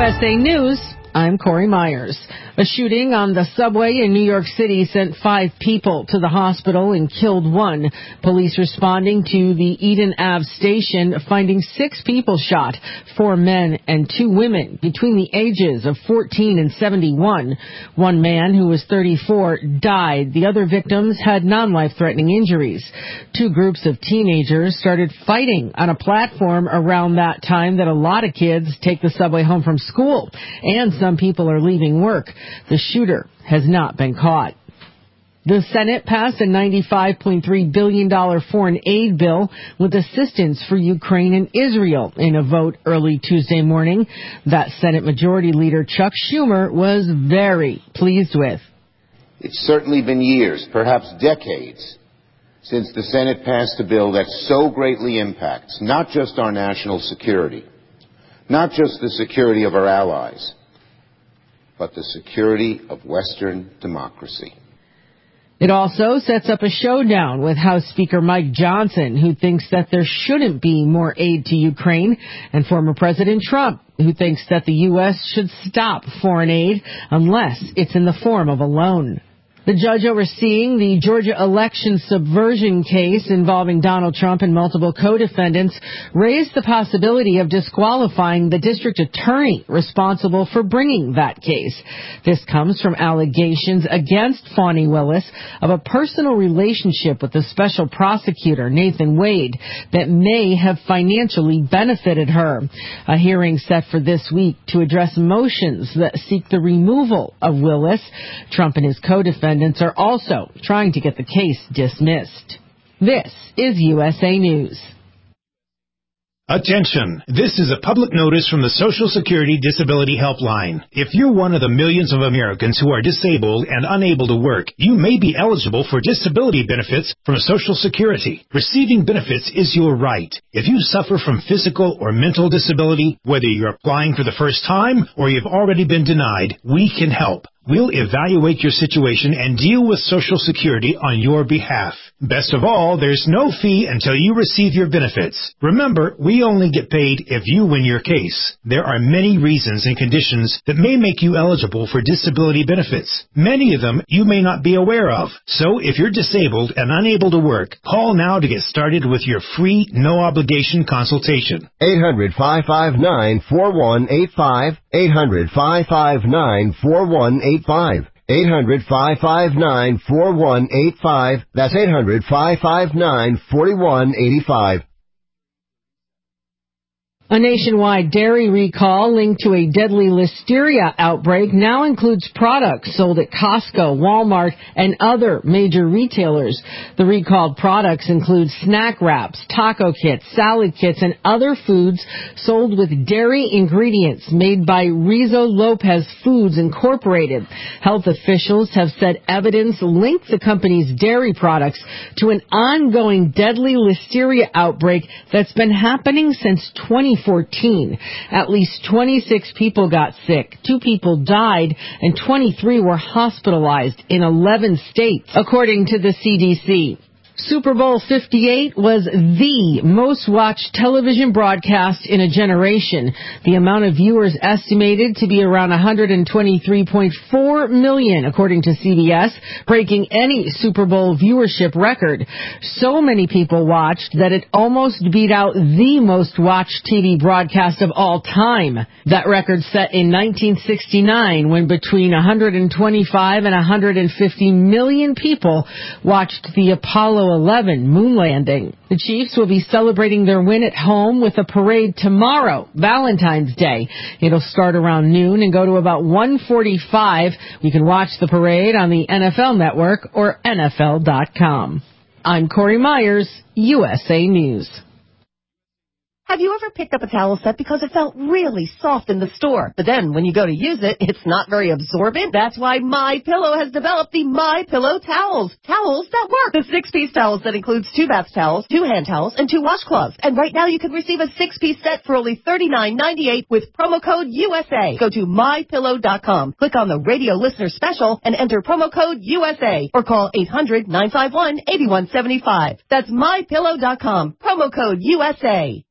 USA News, I'm Corey Myers. A shooting on the subway in New York City sent 5 people to the hospital and killed 1. Police responding to the Eden Ave station finding 6 people shot, 4 men and 2 women between the ages of 14 and 71. One man who was 34 died. The other victims had non-life-threatening injuries. 2 groups of teenagers started fighting on a platform around that time that a lot of kids take the subway home from school, and some people are leaving work. The shooter has not been caught. The Senate passed a $95.3 billion foreign aid bill with assistance for Ukraine and Israel in a vote early Tuesday morning that Senate Majority Leader Chuck Schumer was very pleased with. It's certainly been years, perhaps decades, since the Senate passed a bill that so greatly impacts not just our national security, not just the security of our allies, but the security of Western democracy. It also sets up a showdown with House Speaker Mike Johnson, who thinks that there shouldn't be more aid to Ukraine, and former President Trump, who thinks that the U.S. should stop foreign aid unless it's in the form of a loan. The judge overseeing the Georgia election subversion case involving Donald Trump and multiple co-defendants raised the possibility of disqualifying the district attorney responsible for bringing that case. This comes from allegations against Fani Willis of a personal relationship with the special prosecutor, Nathan Wade, that may have financially benefited her. A hearing set for this week to address motions that seek the removal of Willis. Trump and his co-defendants are also trying to get the case dismissed. This is USA News. Attention! This is a public notice from the Social Security Disability Helpline. If you're one of the millions of Americans who are disabled and unable to work, you may be eligible for disability benefits from Social Security. Receiving benefits is your right. If you suffer from physical or mental disability, whether you're applying for the first time or you've already been denied, we can help. We'll evaluate your situation and deal with Social Security on your behalf. Best of all, there's no fee until you receive your benefits. Remember, we only get paid if you win your case. There are many reasons and conditions that may make you eligible for disability benefits. Many of them you may not be aware of. So if you're disabled and unable to work, call now to get started with your free, no-obligation consultation. 800-559-4185. 800-559-4185. 800-559-4185. That's 800-559-4185. A nationwide dairy recall linked to a deadly listeria outbreak now includes products sold at Costco, Walmart, and other major retailers. The recalled products include snack wraps, taco kits, salad kits, and other foods sold with dairy ingredients made by Rizzo Lopez Foods Incorporated. Health officials have said evidence linked the company's dairy products to an ongoing deadly listeria outbreak that's been happening since 2014. At least 26 people got sick, 2 people died, and 23 were hospitalized in 11 states, according to the CDC. Super Bowl 58 was the most watched television broadcast in a generation. The amount of viewers estimated to be around 123.4 million, according to CBS, breaking any Super Bowl viewership record. So many people watched that it almost beat out the most watched TV broadcast of all time. That record set in 1969 when between 125 and 150 million people watched the Apollo 11 moon landing. The Chiefs will be celebrating their win at home with a parade tomorrow, Valentine's Day. It'll start around noon and go to about 1:45. You can watch the parade on the NFL Network or NFL.com. I'm Corey Myers, USA News. Have you ever picked up a towel set because it felt really soft in the store, but then when you go to use it, it's not very absorbent? That's why MyPillow has developed the MyPillow towels. Towels that work. The 6-piece towel set includes 2 bath towels, 2 hand towels, and 2 washcloths. And right now you can receive a 6-piece set for only $39.98 with promo code USA. Go to MyPillow.com, click on the radio listener special, and enter promo code USA, or call 800-951-8175. That's MyPillow.com, promo code USA.